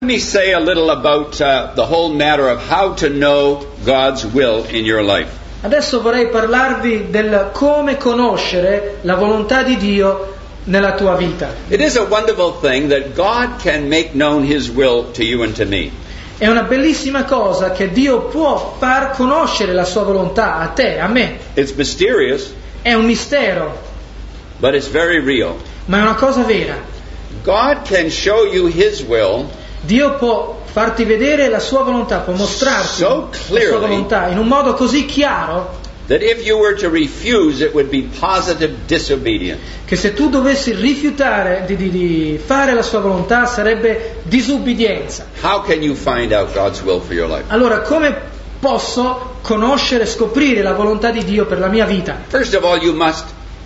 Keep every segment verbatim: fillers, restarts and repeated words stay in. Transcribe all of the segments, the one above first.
Let me say a little about uh, the whole matter of how to know God's will in your life. Adesso vorrei parlarvi del come conoscere la volontà di Dio nella tua vita. It is a wonderful thing that God can make known His will to you and to me. È una bellissima cosa che Dio può far conoscere la sua volontà a te, a me. It's mysterious, È un mistero, but it's very real. ma è una cosa vera. God can show you His will Dio può farti vedere la sua volontà, può mostrarti so la clearly sua volontà in un modo così chiaro that if you were to refuse, it would be positive disobedience. che se tu dovessi rifiutare di, di, di fare la sua volontà sarebbe disubbidienza. How can you find out God's will for your life? Allora come posso conoscere, scoprire la volontà di Dio per la mia vita? First of all, you must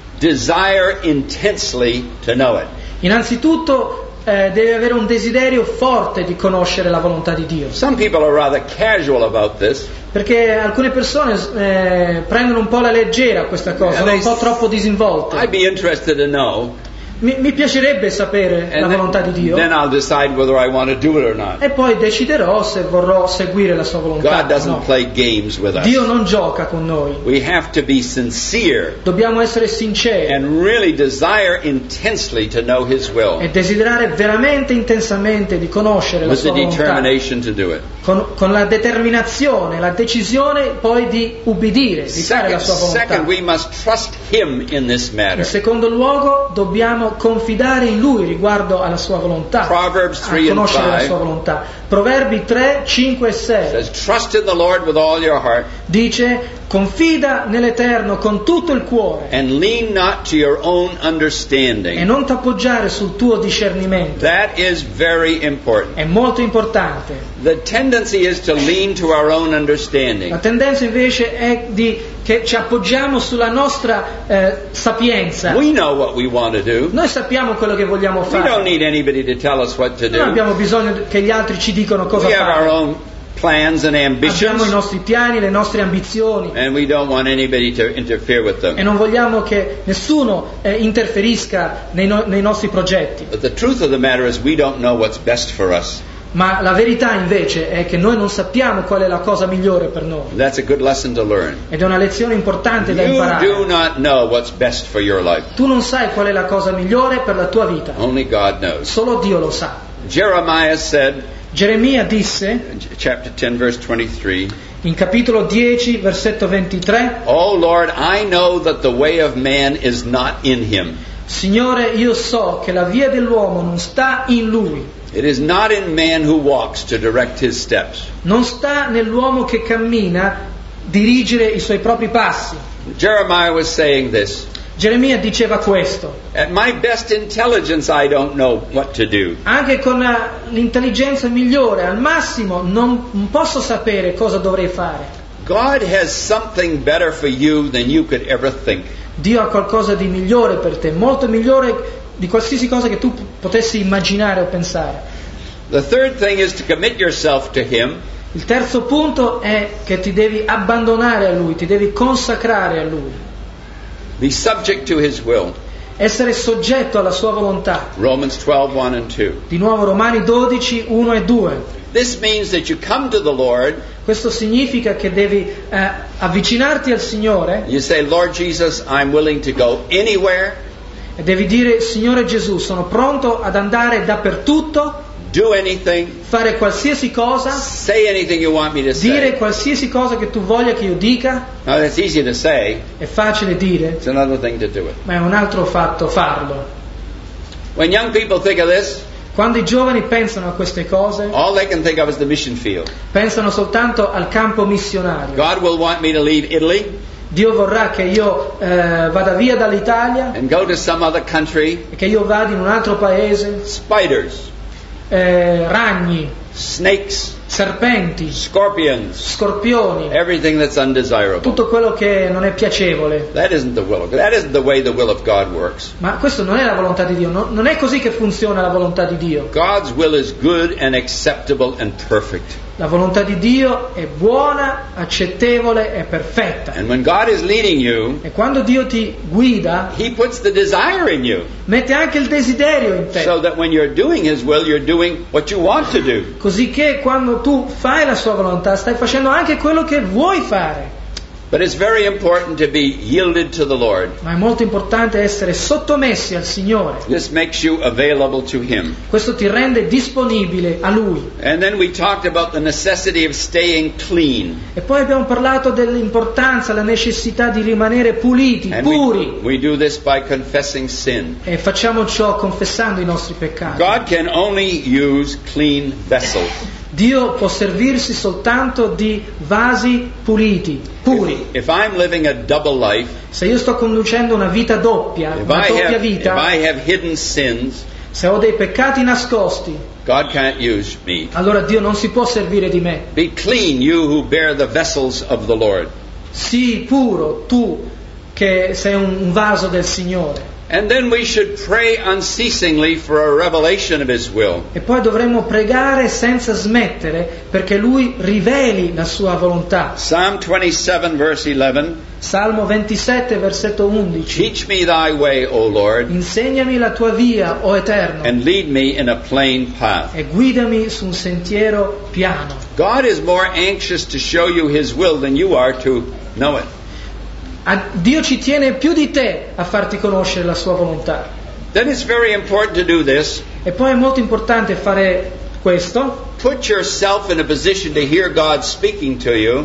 desire intensely to know it. Innanzitutto eh, devi avere un desiderio forte di conoscere la volontà di Dio, Some people are rather casual about this. perché alcune persone eh, prendono un po' alla leggera questa cosa, sono un po' troppo disinvolte. I'd be interested to know, Mi, mi piacerebbe sapere la and volontà di then, Dio then I'll decide whether I want to do it or not. e poi deciderò se vorrò seguire la sua volontà God o doesn't no. play games with us. Dio non gioca con noi, We have to be sincere dobbiamo essere sinceri and really desire intensely to know His will e desiderare veramente intensamente di conoscere la with the sua volontà, determination to do it. con, con la determinazione, la decisione poi di ubbidire, di fare la Second, sua volontà. second, we must trust Him in this In matter. secondo luogo dobbiamo confidare in Lui riguardo alla sua volontà, Proverbs a three and conoscere la five sua volontà. Proverbi tre, cinque e sei says, "Trust in the Lord with all your heart, dice: confida nell'Eterno con tutto il cuore and lean not to your own e understanding." non t'appoggiare sul tuo discernimento. That is very important. È molto importante. The tendency is to lean to our own La understanding. tendenza invece è di che ci appoggiamo sulla nostra eh, sapienza. We know what we want to do. Noi sappiamo quello che vogliamo We don't fare. need anybody to tell us what to Non do. abbiamo bisogno che gli altri ci dicano cosa We have our fare. own plans and Abbiamo i ambitions, nostri piani, le nostre ambizioni and we don't want anybody to interfere with e them. non vogliamo che nessuno eh, interferisca nei, no- nei nostri progetti. But the truth of the matter is we don't know what's best for us. Ma la verità invece è che noi non sappiamo qual è la cosa migliore per noi. That's a good lesson to learn. Ed è una lezione importante da You do imparare. not know what's best for your life. Tu non sai qual è la cosa migliore per la tua vita. Only God knows. Solo Dio lo sa. Jeremiah said, Geremia disse, chapter ten, verse twenty-three, in capitolo dieci, versetto ventitré, "Oh Lord, I know that the way of man is not in him. Signore, io so che la via dell'uomo non sta in lui, It is not in man who walks to direct his steps." non sta nell'uomo che cammina dirigere i suoi propri passi. Jeremiah was saying this. Geremia diceva questo: At my best intelligence, I don't know what to do. anche con la- l'intelligenza migliore, al massimo, non, non posso sapere cosa dovrei fare. God has something better for you than you could ever think. Dio ha qualcosa di migliore per te, molto migliore di qualsiasi cosa che tu p- potessi immaginare o pensare. The third thing is to commit yourself to Him Il terzo punto è che ti devi abbandonare a Lui, ti devi consacrare a Lui, be subject to His will. essere soggetto alla sua volontà. Romans twelve, one and two. Di nuovo Romani dodici, uno e due. This means that you come to the Lord, Questo significa che devi eh, avvicinarti al Signore you say, "Lord Jesus, I'm willing to go anywhere, e devi dire: Signore Gesù, sono pronto ad andare dappertutto, do anything, fare qualsiasi cosa, say anything you want me to dire say." qualsiasi cosa che tu voglia che io dica. Now that's easy to say, È facile dire, it's another thing to do it. ma è un altro fatto farlo. When young people think of this, Quando i giovani pensano a queste cose, all they can think of is the mission field. pensano soltanto al campo missionario. God will want me to leave Italy Dio vorrà che io eh, vada via dall'Italia and go to some other country. e che io vada in un altro paese. Spiders, Eh, ragni, snakes, serpenti, scorpions, scorpioni, everything that's undesirable. tutto quello che non è piacevole. That isn't the will of God. That isn't the way the will of God works. Ma questo non è la volontà di Dio, non è così che funziona la volontà di Dio. God's will is good and acceptable and perfect. La volontà di Dio è buona, accettevole e perfetta. And when God is leading you, E quando Dio ti guida, He puts the desire in you, mette anche il desiderio in te. so that when you're doing His will, you're doing what you want to do. Così che quando tu fai la sua volontà, stai facendo anche quello che vuoi fare. But it's very important to be yielded to the Lord. Ma è molto importante essere sottomessi al Signore. This makes you available to Him. Questo ti rende disponibile a Lui. And then we talked about the necessity of staying clean. E poi abbiamo parlato dell'importanza, la necessità di rimanere puliti, And puri. we, we do this by confessing sin. E facciamo ciò confessando i nostri peccati. God can only use clean vessels. Dio può servirsi soltanto di vasi puliti, puri. If I'm living a double life, Se io sto conducendo una vita doppia, if una I doppia have, if vita, I have hidden sins, se ho dei peccati nascosti, God can't use me. allora Dio non si può servire di me. Be clean, you who bear the vessels of the Lord. Sii puro, tu che sei un un vaso del Signore. And then we should pray unceasingly for a revelation of His will. E poi dovremmo pregare senza smettere perché Lui riveli la sua volontà. Psalm twenty-seven, verse eleven. Salmo ventisette, versetto undici. Teach me thy way, O Lord, Insegnami la tua via, o Eterno, and lead me in a plain path. e guidami su un sentiero piano. God is more anxious to show you His will than you are to know it. A- Dio ci tiene più di te a farti conoscere la sua volontà. Then it's very important to do this. E poi è molto importante fare questo. Put yourself in a position to hear God speaking to you,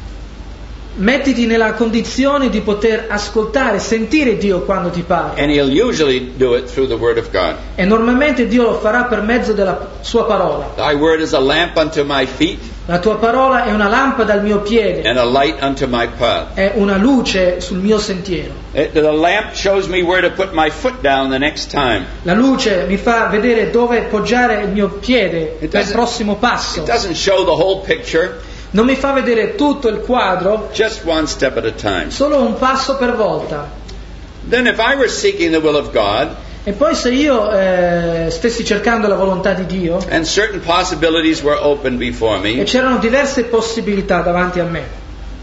Mettiti nella condizione di poter ascoltare, sentire Dio quando ti parla. and He'll usually do it through the Word of God. E normalmente Dio lo farà per mezzo della sua parola. Thy Word is a lamp unto my feet La tua parola è una lampada al mio piede, and a light unto my path. è una luce sul mio sentiero. It- the lamp shows me where to put my foot down the next time. La luce mi fa vedere dove poggiare il mio piede It per il doesn't- prossimo passo. It doesn't show the whole picture, Non mi fa vedere tutto il quadro, just one step at a time. solo un passo per volta. Then if I were seeking the will of God, E poi se io eh, stessi cercando la volontà di Dio and certain possibilities were open before e me, c'erano diverse possibilità davanti a me,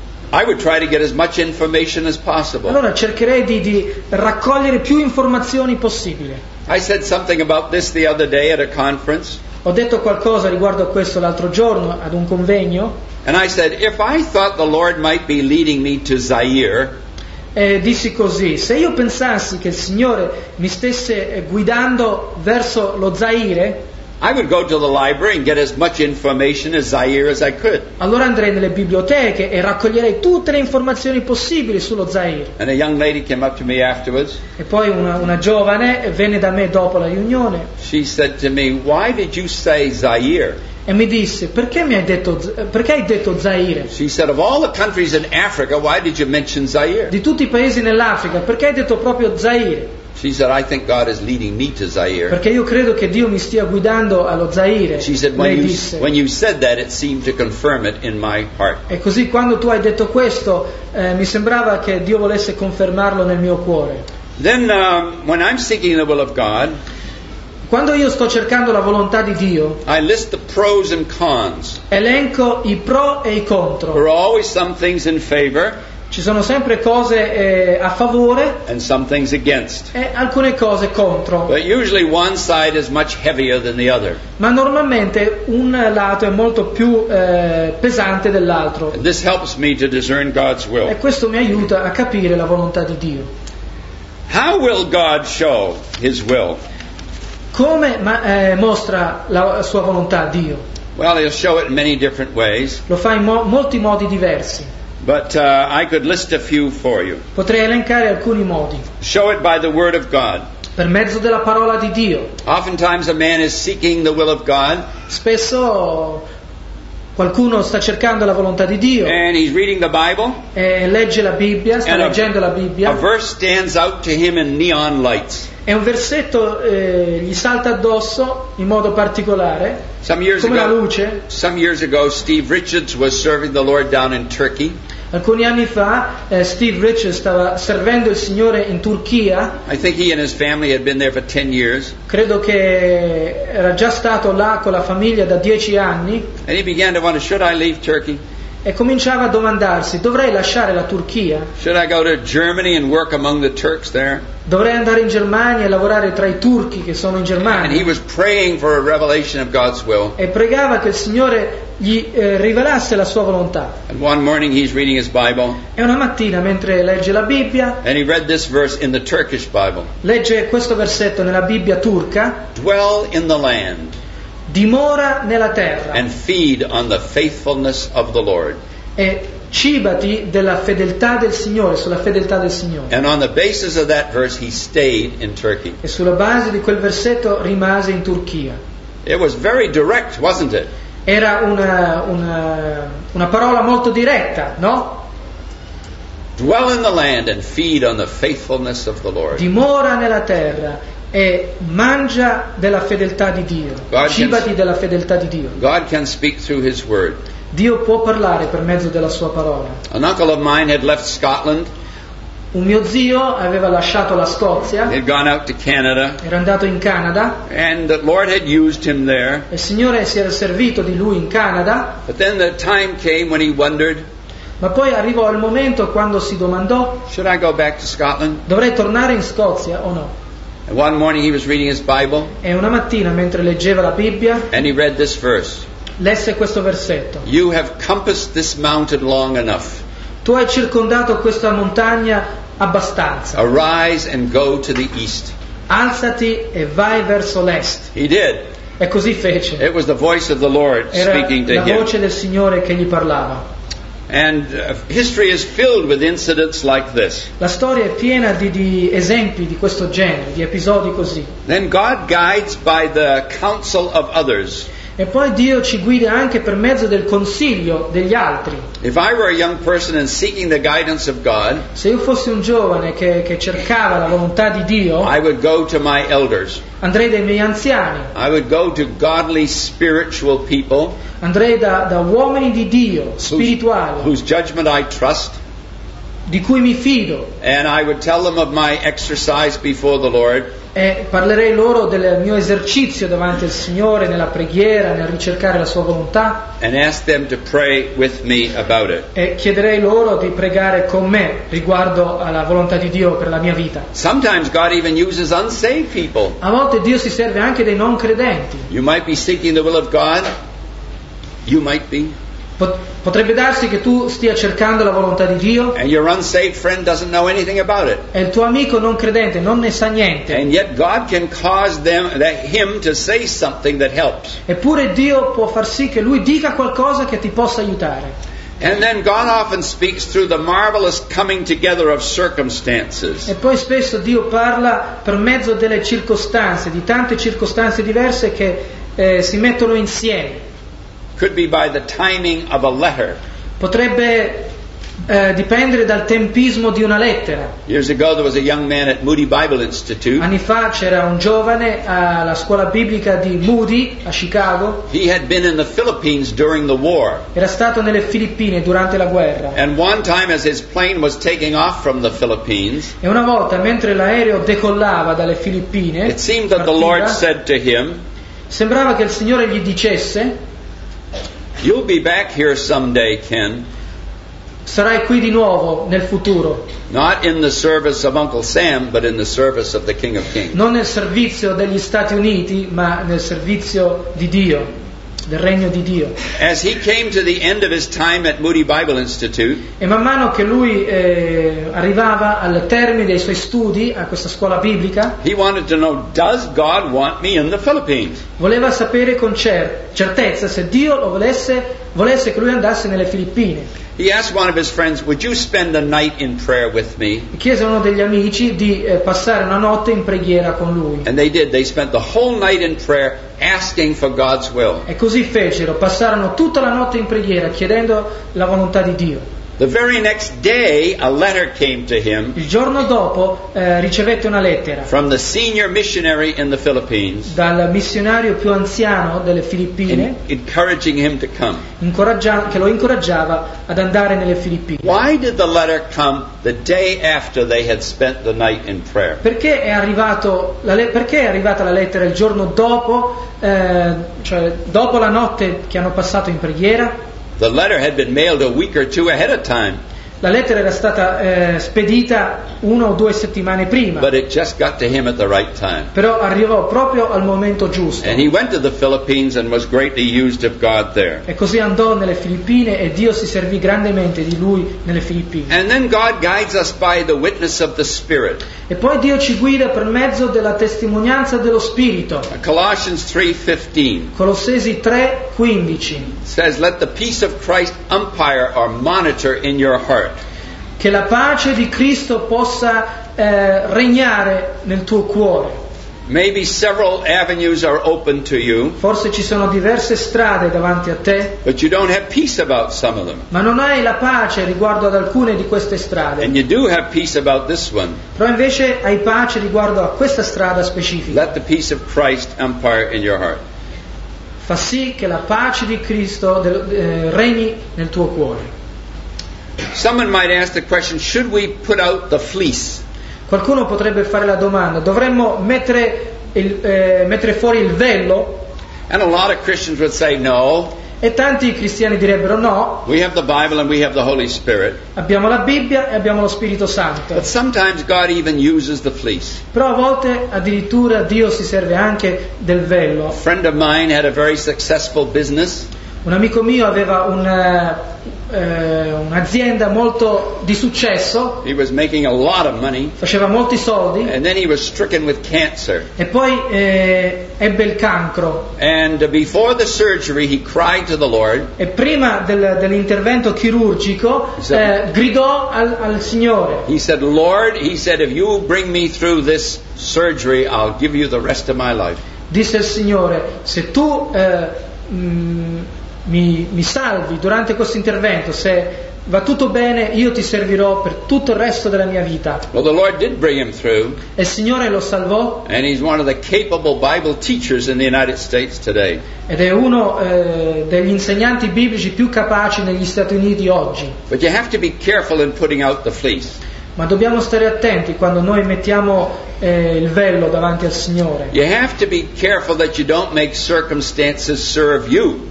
I would try to get as much information as possible. allora cercherei di, di raccogliere più informazioni possibile. I said something about this the other day at a conference, Ho detto qualcosa riguardo a questo l'altro giorno ad un convegno and I said, if I thought the Lord might be leading me to Zaire, e dissi così: se io pensassi che il Signore mi stesse eh, guidando verso lo Zaire, I would go to the library and get as much information as Zaire as I could. allora andrei nelle biblioteche e raccoglierei tutte le informazioni possibili sullo Zaire. And a young lady came up to me afterwards. E poi una, una giovane venne da me dopo la riunione She said to me, why did you say Zaire? e mi disse: perché mi hai detto, perché hai detto Zaire? She said, of all the countries in Africa, why did you mention Zaire? Di tutti i paesi nell'Africa, perché hai detto proprio Zaire? She said, I think God is leading me to Zaire. Perché io credo che Dio mi stia guidando allo Zaire. She said, when Lei you, disse. when you said that, it seemed to confirm it in my heart. E così quando tu hai detto questo, eh, mi sembrava che Dio volesse confermarlo nel mio cuore. Then, um, when I'm seeking the will of God, Quando io sto cercando la volontà di Dio, I list the pros and cons. elenco i pro e i There contro. are always some things in favor Ci sono sempre cose eh, a favore and some things against. e alcune cose contro. But usually one side is much heavier than the other. Ma normalmente un lato è molto più eh, pesante dell'altro. And this helps me to discern God's E will. questo mi aiuta a capire la volontà di Dio. How will God show His will? Come ma- eh, mostra la sua volontà Dio? Well, He'll show it in many different ways. Lo fa in mo- molti modi diversi. But uh, I could list a few for you. Potrei elencare alcuni modi. Show it by the Word of God. Per mezzo della parola di Dio. Oftentimes a man is seeking the will of God Spesso qualcuno sta cercando la volontà di Dio and he's reading the Bible e legge la Bibbia, sta and leggendo la a, a Bibbia verse stands out to him in neon lights. e E un versetto eh, gli salta addosso in modo particolare, Some years come la ago, luce. some years ago, Steve Richards was serving the Lord down in Turkey. Alcuni anni fa eh, Steve Richards stava servendo il Signore in Turchia. I think he and his family had been there for ten years. Credo che era già stato là con la famiglia da dieci anni And he began to wonder, should I leave Turkey? e cominciava a domandarsi: dovrei lasciare la Turchia? Should I go to Germany and work among the Turks there? Dovrei andare in Germania e lavorare tra i turchi che sono in And he Germania? was praying for a revelation of God's will. E pregava che il Signore gli eh, rivelasse la sua volontà. And one morning he's reading his Bible, E una mattina, mentre legge la Bibbia, and he read this verse in the Turkish Bible. legge questo versetto nella Bibbia turca: Dwell in the land dimora nella terra and feed on the faithfulness of the Lord. e cibati della fedeltà del Signore, sulla fedeltà del Signore. And on the basis of that verse, he stayed in Turkey. E sulla base di quel versetto rimase in Turchia. It was very direct, wasn't it? Era una, una, una parola molto diretta, no? Dwell in the land and feed on the faithfulness of the Lord. Dimora nella terra e mangia della fedeltà di Dio. God Cibati can- della fedeltà di Dio. God can speak through His Word. Dio può parlare per mezzo della sua parola. An uncle of mine had left Scotland, Un mio zio aveva lasciato la Scozia, had gone out to Canada, era andato in Canada and the Lord had used him there. e il Signore si era servito di lui in Canada, But then the time came when he wondered, ma poi arrivò il momento quando si domandò: should I go back to Scotland? dovrei tornare in Scozia o no? And one morning he was reading his Bible, E una mattina, mentre leggeva la Bibbia, and he read this verse. lesse questo versetto: You have compassed this mountain long enough. tu hai circondato questa montagna abbastanza, Arise and go to the east. alzati e vai verso l'est. He did. E così fece. It was the voice of the Lord Era speaking to la him. voce del Signore che gli parlava. And uh, history is filled with incidents like this. La storia è piena di, di esempi di questo genere, di episodi così. Then God guides by the counsel of others. E poi Dio ci guida anche per mezzo del consiglio degli altri. If I were a young person and seeking the guidance of God, Se io fossi un giovane che, che cercava la volontà di Dio, I would go to my elders. andrei dai miei anziani, I would go to godly spiritual people andrei da, da uomini di Dio, whose, spirituali, whose judgment I trust, di cui mi fido, and I would tell them of my exercise before the Lord. e parlerei loro del mio esercizio davanti al Signore, nella preghiera, nel ricercare la sua volontà, And ask them to pray with me about it. e chiederei loro di pregare con me riguardo alla volontà di Dio per la mia vita. Sometimes God even uses unsaved people. A volte Dio si serve anche dei non credenti. You might be seeking the will of God. You might be. Pot- Potrebbe darsi che tu stia cercando la volontà di Dio And your unsaved friend doesn't know anything about it. e il tuo amico non credente non ne sa niente. And yet God can cause them, that him to say something that helps. Eppure Dio può far sì che lui dica qualcosa che ti possa aiutare. And then God often speaks through the marvelous coming together of circumstances. E poi spesso Dio parla per mezzo delle circostanze, di tante circostanze diverse che eh, si mettono insieme. Could be by the timing of a letter. Potrebbe eh, dipendere dal tempismo di una lettera. Years ago there was a young man at Moody Bible Institute. Anni fa c'era un giovane alla scuola biblica di Moody a Chicago. He had been in the Philippines during the war. Era stato nelle Filippine durante la guerra. And one time as his plane was taking off from the Philippines, E una volta, mentre l'aereo decollava dalle Filippine, it seemed that the partiva, Lord said to him, sembrava che il Signore gli dicesse: "You'll be back here someday, Ken. sarai qui di nuovo nel futuro, Not in the service of Uncle Sam, but in the service of the King of Kings." non nel servizio degli Stati Uniti, ma nel servizio di Dio, del regno di Dio. As he came to the end of his time at Moody Bible Institute, E man mano che lui eh, arrivava al termine dei suoi studi a questa scuola biblica, he wanted to know, does God want me in the Philippines? voleva sapere con cer- certezza se Dio lo volesse, volesse che lui andasse nelle Filippine. He asked one of his friends, would you spend a night in prayer with me? E chiese a uno degli amici di eh, passare una notte in preghiera con lui. And they did. They spent the whole night in prayer asking for God's will. E così fecero, passarono tutta la notte in preghiera chiedendo la volontà di Dio. The very next day, a letter came to him Il giorno dopo eh, ricevette una lettera from the senior missionary in the Philippines, dal missionario più anziano delle Filippine, in- encouraging him to come. incoraggia- che lo incoraggiava ad andare nelle Filippine. Why did the letter come the day after they had spent the night in prayer? Perché è, arrivato la le- perché è arrivata la lettera il giorno dopo, eh, cioè dopo la notte che hanno passato in preghiera? The letter had been mailed a week or two ahead of time, La lettera era stata eh, spedita una o due settimane prima, but it just got to him at the right time. però arrivò proprio al momento giusto. And he went to the Philippines and was greatly used of God there. E così andò nelle Filippine e Dio si servì grandemente di lui nelle Filippine. And then God guides us by the witness of the Spirit. E poi Dio ci guida per mezzo della testimonianza dello Spirito. Colossians three fifteen Colossesi tre quindici. says, "Let the peace of Christ umpire or monitor in your heart." Che la pace di Cristo possa eh, regnare nel tuo cuore. Maybe several avenues are open to you, Forse ci sono diverse strade davanti a te, but you don't have peace about some of them. ma non hai la pace riguardo ad alcune di queste strade. And you do have peace about this one. Però invece hai pace riguardo a questa strada specifica. Let the peace of Christ umpire in your heart. Fa sì che la pace di Cristo del- eh, regni nel tuo cuore. Someone might ask the question, should we put out the fleece? Qualcuno potrebbe fare la domanda: dovremmo mettere, il, eh, mettere fuori il velo? And a lot of Christians would say, no, E tanti cristiani direbbero no, we have the Bible and we have the Holy Spirit. abbiamo la Bibbia e abbiamo lo Spirito Santo. But sometimes God even uses the fleece. Però a volte addirittura Dio si serve anche del A velo. friend of mine had a very successful business. Un amico mio aveva un, eh, un'azienda molto di successo, He was making a lot of money. faceva molti soldi And then he was stricken with cancer. e poi eh, ebbe il cancro. And before the surgery, he cried to the Lord. E prima del- dell'intervento chirurgico eh, gridò al, al Signore. He said, Lord, he said, if you bring me through this surgery, I'll give you the rest of my life. Disse il Signore: se tu eh, mm, mi, mi salvi durante questo intervento, se va tutto bene, io ti servirò per tutto il resto della mia vita. Well, the Lord did bring him through, E il Signore lo salvò, and he's one of the capable Bible teachers in the United States today. ed è uno eh, degli insegnanti biblici più capaci negli Stati Uniti oggi. But you have to be careful in putting out the fleece. Ma dobbiamo stare attenti quando noi mettiamo eh, il velo davanti al Signore. You have to be careful that you don't make circumstances serve you.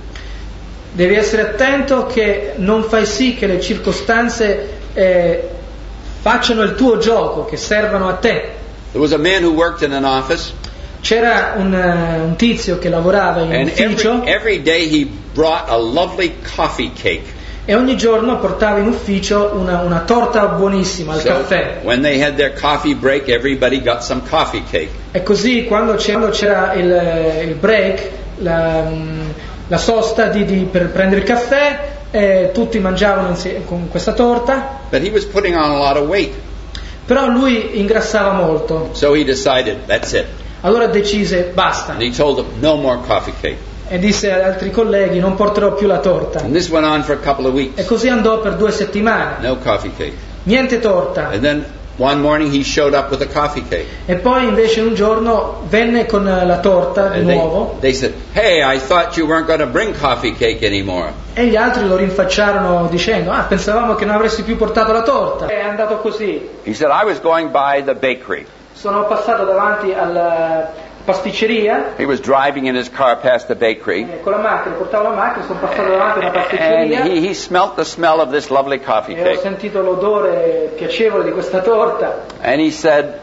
Devi essere attento che non fai sì che le circostanze eh, facciano il tuo gioco, che servano a te. There was a man who worked in an office, C'era un, eh, un tizio che lavorava in and ufficio every, every day he brought a lovely coffee cake. e ogni giorno portava in ufficio una, una torta buonissima, il So caffè. when they had their coffee break, everybody got some coffee cake. E così quando c'era, quando c'era il, eh, il break, la, mm, la sosta di, di- per prendere il caffè, eh, tutti mangiavano insieme con questa torta, But he was putting on a lot of weight. però lui ingrassava molto. So he decided, that's it. Allora decise basta And he told them, no more coffee cake. e disse agli altri colleghi: non porterò più la torta. And this went on for a couple of E weeks. così andò per due settimane, No coffee cake. niente torta. And then one morning he showed up with a coffee cake. E poi invece un giorno venne con la torta di And they, nuovo they said, hey, I thought you weren't going to bring coffee cake anymore. e gli altri lo rinfacciarono dicendo: ah, pensavamo che non avresti più portato la torta. È andato così. He said, I was going by the bakery. Sono passato davanti alla pasticceria He was driving in his car past the bakery. eh, con la macchina, portavo la macchina, sono passato davanti a una And pasticceria he, he smelt the smell of this lovely coffee e ho cake. sentito l'odore piacevole di questa torta. And he said,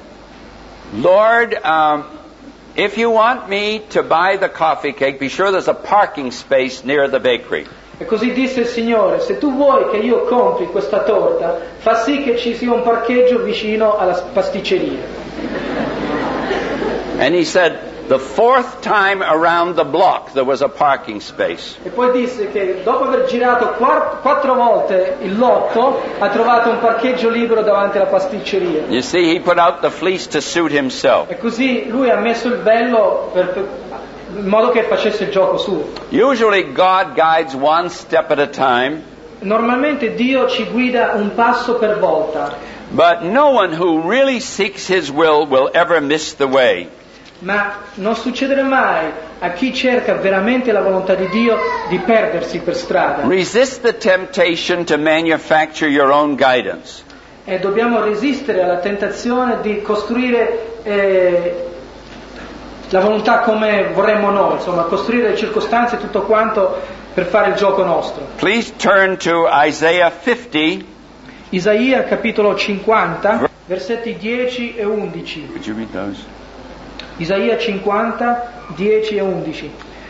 Lord, um, if you want me to buy the coffee cake, be sure there's a parking space near the bakery. E così disse il Signore: se tu vuoi che io compri questa torta, fa sì che ci sia un parcheggio vicino alla pasticceria. And he said, the fourth time around the block there was a parking space. E poi disse che dopo aver girato quattro, quattro volte il lotto ha trovato un parcheggio libero davanti alla pasticceria. You see, he put out the fleece to suit himself. E così lui ha messo il vello per, per, in modo che facesse il gioco suo. Usually God guides one step at a time, normalmente Dio ci guida un passo per volta, But no one who really seeks His will will ever miss the way. ma non succederà mai a chi cerca veramente la volontà di Dio di perdersi per strada. Resist the temptation to manufacture your own guidance. E dobbiamo resistere alla tentazione di costruire eh, la volontà come vorremmo noi, insomma, costruire le circostanze e tutto quanto per fare il gioco nostro. Please turn to Isaiah fifty. Isaia capitolo cinquanta, versetti dieci e undici. Would you read those? Isaia cinquanta, dieci e undici.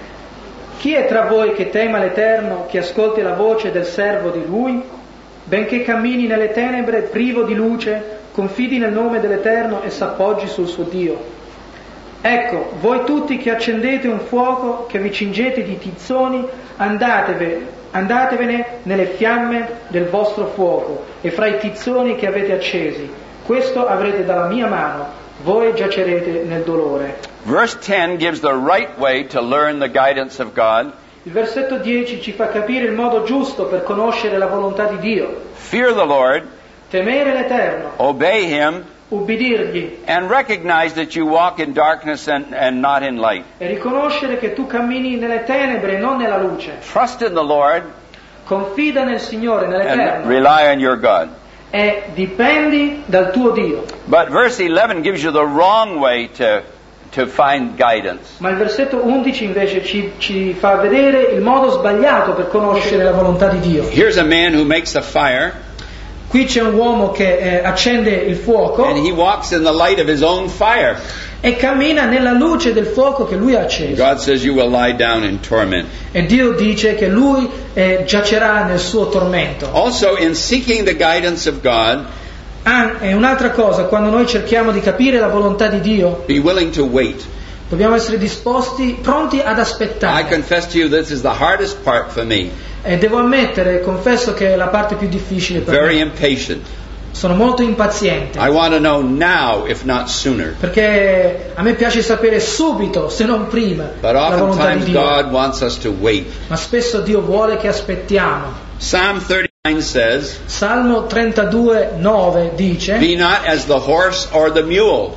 Chi è tra voi che tema l'Eterno, che ascolti la voce del servo di Lui? Benché cammini nelle tenebre, privo di luce, confidi nel nome dell'Eterno e s'appoggi sul suo Dio. Ecco, voi tutti che accendete un fuoco, che vi cingete di tizzoni, andateve, andatevene nelle fiamme del vostro fuoco e fra i tizzoni che avete accesi. Questo avrete dalla mia mano, voi giacerete nel dolore. Verse ten gives the right way to learn the guidance of God. Il versetto dieci ci fa capire il modo giusto per conoscere la volontà di Dio. Fear the Lord, Temere l'Eterno, obey Him, ubbidirgli and recognize that you walk in darkness and, and not in light. e riconoscere che tu cammini nelle tenebre e non nella luce. Trust in the Lord Confida nel Signore, and nell'Eterno, rely on your God. e dipendi dal tuo Dio. But verse eleven gives you the wrong way to, to find guidance. Ma il versetto undici invece ci, ci fa vedere il modo sbagliato per conoscere la volontà di Dio. Here's a man who makes a fire, Qui c'è un uomo che eh, accende il fuoco and he walks in the light of his own fire. e cammina nella luce del fuoco che lui ha acceso. God says you will lie down in torment. E Dio dice che lui eh, giacerà nel suo tormento. Also, in seeking the guidance of God, Ah, e un'altra cosa, quando noi cerchiamo di capire la volontà di Dio, be willing to wait. dobbiamo essere disposti, pronti ad I aspettare. confess to you this is the hardest part for me. E devo ammettere, confesso che è la parte più difficile per Very me. impatient. Sono molto impaziente, I want to know now, if not sooner. perché a me piace sapere subito, se non prima, But la volontà di oftentimes Dio. God wants us to wait. Ma spesso Dio vuole che aspettiamo. Psalm thirty-nine says, Salmo trentadue nove dice: be not as the horse or the mule.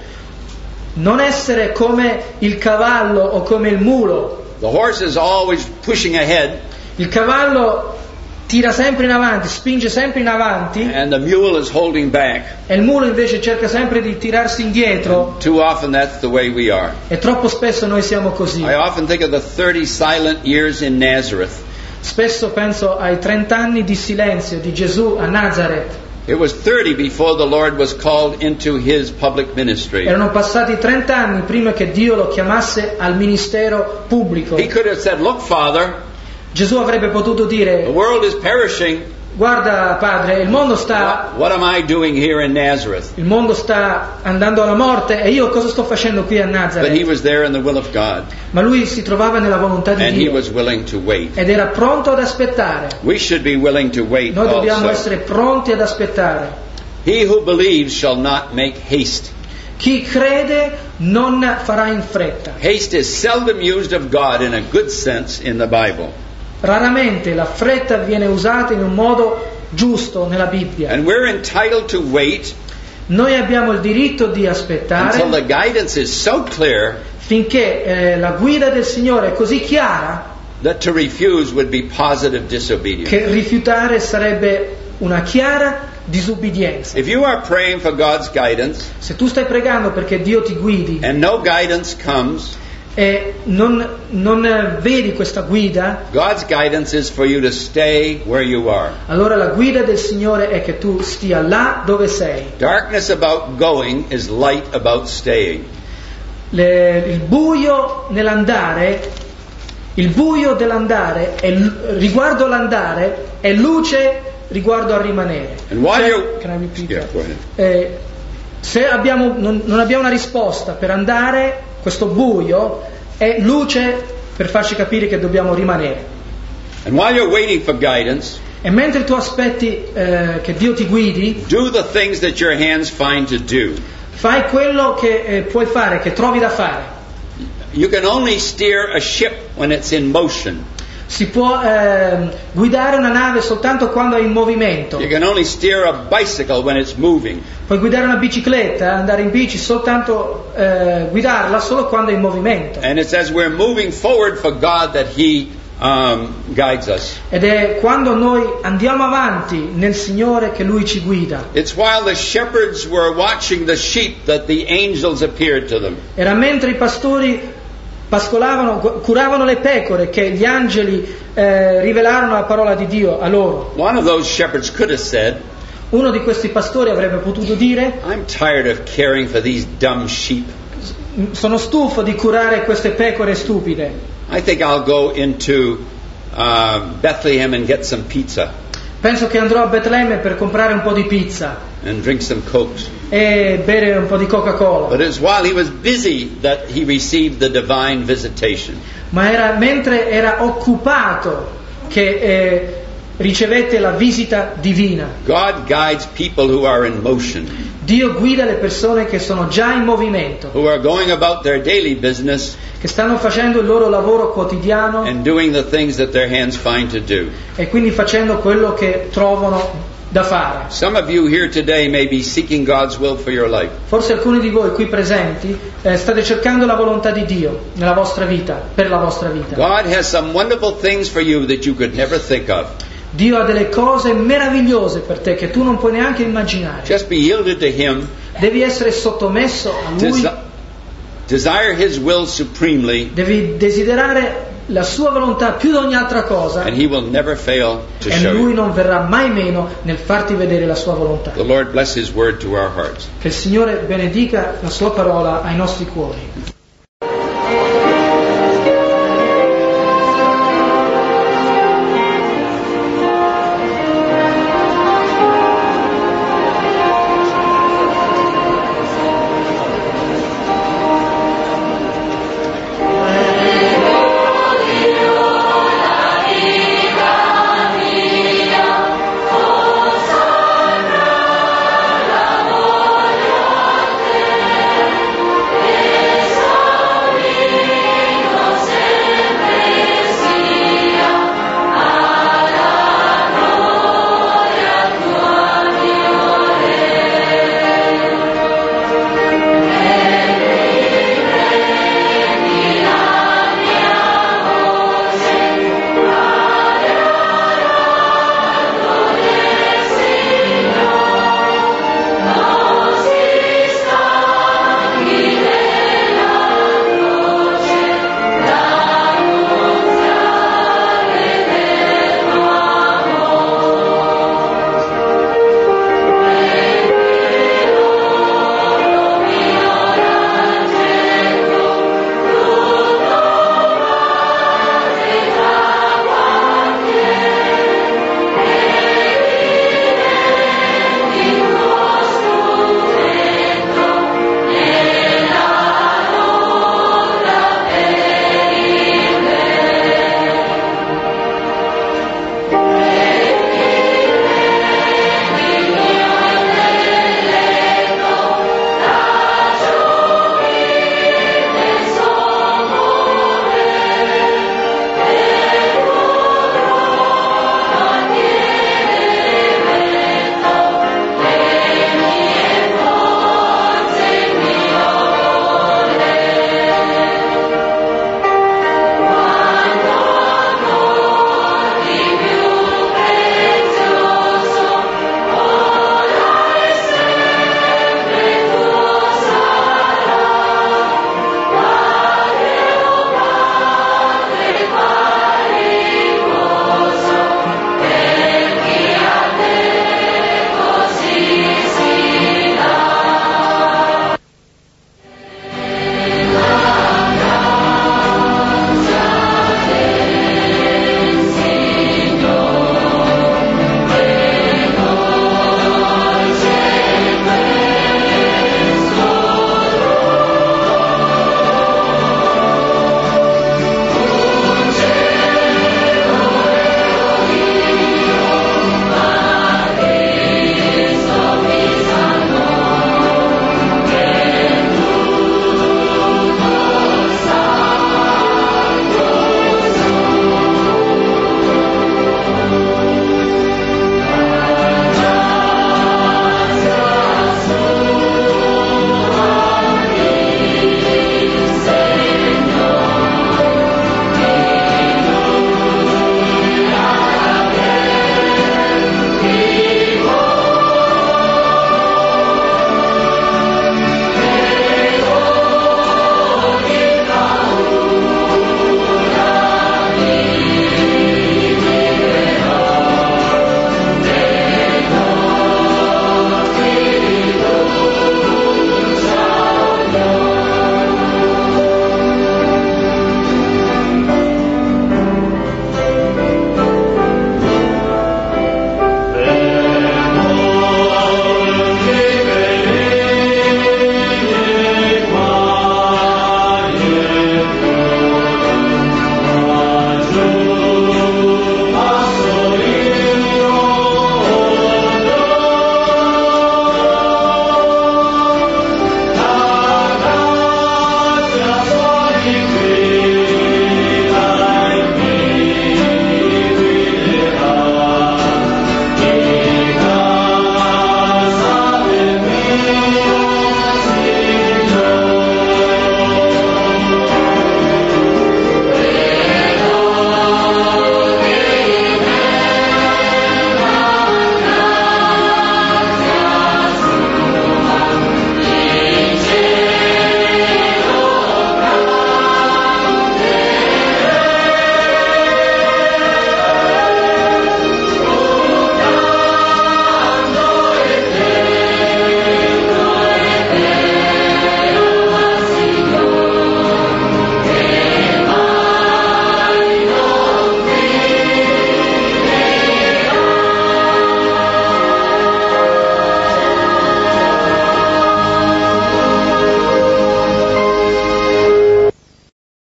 non essere come il cavallo o come il mulo. The horse is always pushing ahead, Il cavallo tira sempre in avanti, spinge sempre in avanti, and the mule is holding back. e il mulo invece cerca sempre di tirarsi indietro, Too often that's the way we are. e troppo spesso noi siamo così. I often think of the thirty silent years in Nazareth. Spesso penso ai trent'anni di silenzio di Gesù a Nazareth. It was thirty before the Lord was called into His public ministry. Erano passati trent'anni prima che Dio lo chiamasse al ministero pubblico. He could have said, look, Father, Gesù avrebbe potuto the dire: world is perishing. guarda padre, il mondo sta What, what am I doing here in Nazareth? il mondo sta andando alla morte, e io cosa sto facendo qui a But he Nazareth? was there in the will of God, Ma lui si trovava nella volontà di and he Dio was willing to wait. ed era pronto ad aspettare. We should be willing to wait Noi dobbiamo also. essere pronti ad aspettare. He who believes shall not make haste. Chi crede non farà in fretta. Haste is seldom used of God in a good sense in the Bible. Raramente la fretta viene usata in un modo giusto nella Bibbia. And we're entitled to wait Noi abbiamo il diritto di until aspettare the guidance is so clear finché eh, la guida del Signore è così chiara that to refuse would be positive disobedience. che rifiutare sarebbe una chiara disubbidienza. If you are praying for God's guidance Se tu stai pregando perché Dio ti guidi and no guidance comes, e non, non vedi questa guida, God's guidance is for you to stay where you are. allora la guida del Signore è che tu stia là dove sei. Darkness about going is light about staying. Le, il buio nell'andare, il buio dell'andare è, riguardo l'andare è luce riguardo al rimanere. And while Cioè, you're- can I repeat Yeah, that? go ahead. Eh, se abbiamo, non, non abbiamo una risposta per andare, questo buio è luce per farci capire che dobbiamo rimanere. And while you're waiting for guidance, E mentre tu aspetti eh, che Dio ti guidi, do the things that your hands find to do. fai quello che eh, puoi fare, che trovi da fare. You can only steer a ship when it's in motion. Si può eh, guidare una nave soltanto quando è in movimento. You can only steer a bicycle when it's moving. Puoi guidare una bicicletta, andare in bici soltanto eh, guidarla solo quando è in movimento. And it's as we're moving forward for God that He um, guides us. Ed è quando noi andiamo avanti nel Signore che Lui ci guida. It's while the shepherds were watching the sheep that the angels appeared to them. Era mentre i pastori pascolavano, curavano le pecore che gli angeli eh, rivelarono la parola di Dio a loro. One of those shepherds could have said, Uno di questi pastori avrebbe potuto dire: I'm tired of caring for these dumb sheep. sono stufo di curare queste pecore stupide. I think I'll go into uh, Bethlehem and get some pizza Penso che andrò a Betlemme per comprare un po' di pizza and drink some Cokes. e bere un po' di Coca-Cola. But it's while he was busy that he received the divine visitation. Ma era mentre era occupato che eh, ricevette la visita divina. God guides people who are in motion, Dio guida le persone che sono già in movimento, who are going about their daily business che stanno facendo il loro lavoro quotidiano and doing the things that their hands find to do. e quindi facendo quello che trovano da fare. Some of you here today may be seeking God's will for your life. Forse alcuni di voi qui presenti eh, state cercando la volontà di Dio nella vostra vita, per la vostra vita. God has some wonderful things for you that you could never think of. Dio ha delle cose meravigliose per te che tu non puoi neanche immaginare. Just be yielded to Him. Devi essere sottomesso a Lui, Desi- desire His will supremely, devi desiderare la sua volontà più di ogni altra cosa and He will never fail to e show Lui you. non verrà mai meno nel farti vedere la sua volontà. The Lord bless His word to our hearts. Che il Signore benedica la sua parola ai nostri cuori.